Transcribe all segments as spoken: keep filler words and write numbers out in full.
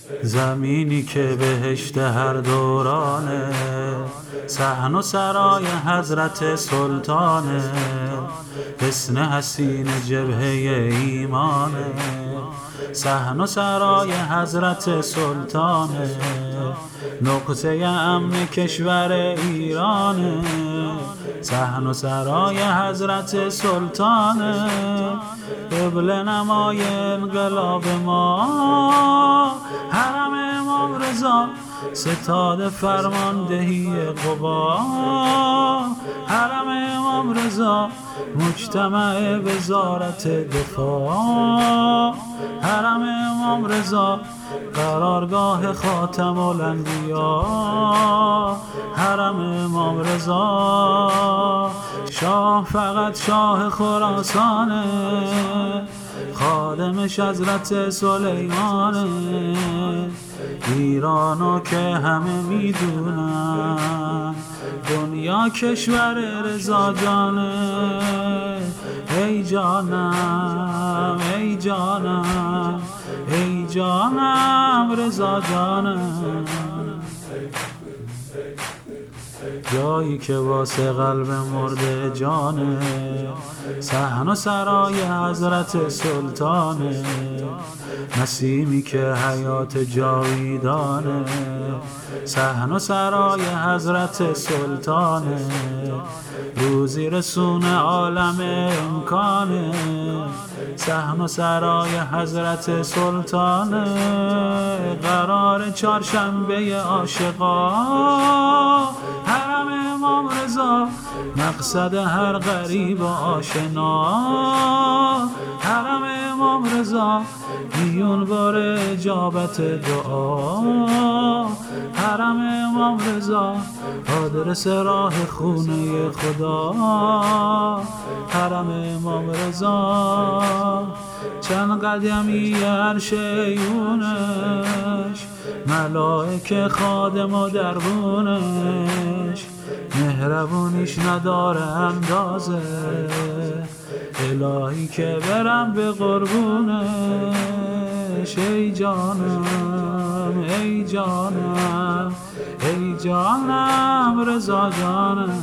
زمینی که بهشت هر دورانه، صحن و سرای حضرت سلطانه، حصن حسین جبهه ایمانه، صحن و سرای حضرت سلطانه، نقطه امن کشور ایرانه، صحن و سرای حضرت سلطانه، قبله نمای انقلاب ما، حرم امام رضا ستاد فرماندهی قبا، حرم امام رضا مجتمع وزارت دفاع، حرم امام رضا قرارگاه خاتم الانبیا، حرم امام رضا شاه فقط شاه خراسانه، خادمش حضرت سلیمانه، ایرانو که همه میدونن دنیا کشور رضا جانه، ای جانم ای جانم ای جانم رضا جانم، جایی که واسه قلب مرده جانه، صحن و سرای حضرت سلطانه، نسیمی که حیات جاویدانه، صحن و سرای حضرت سلطانه، روزی رسون عالم امکانه، صحن و سرای حضرت سلطانه، قرار چهارشنبه عاشقا، حرم امام رضا مقصد هر غریب و آشنا، حرم امام رضا میون بار اجابت دعا، حرم امام رضا آدرس راه خونه خدا، حرم امام رضا چند قدمی عرش عیونش، ملائکه خادم و دربونش، مهربونیش نداره اندازه، الهی که برم به قربونش، ای جانم ای جانم ای جانم رضا جانم،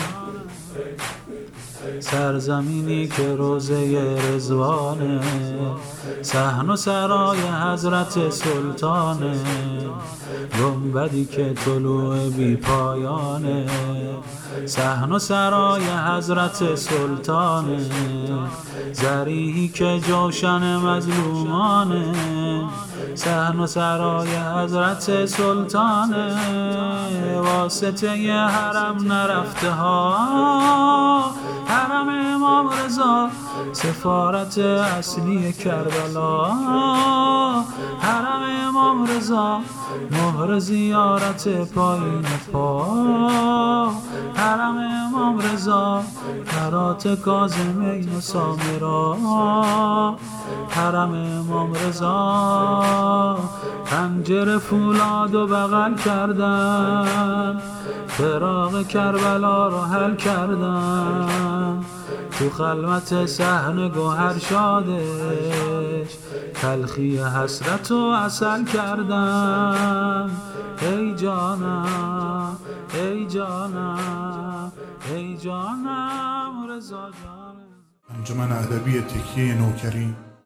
سرزمینی که روزه رضوانه، صحن و سرای حضرت سلطانه، گنبدی که طلوع بی پایانه، صحن و سرای حضرت سلطانه، ضریحی که جوشن مظلومانه، صحن و سرای حضرت سلطانه، واسطه حرم نرفته ها، حرم امام رضا سفارت اصلی کربلا، حرم امام رضا مهر زیارت پایین پا، حرم امام رضا هرات کاظمین و سامرا، حرم امام رضا پنجره فولاد و بغل کردن، فراق کربلا رو حل کردن، تو خلوت صحن گوهر شادش تلخی حسرت و عسل کردن، ای جانم ای جانم ای جانم رضا جانم. انجمن ادبی تکیه نوکری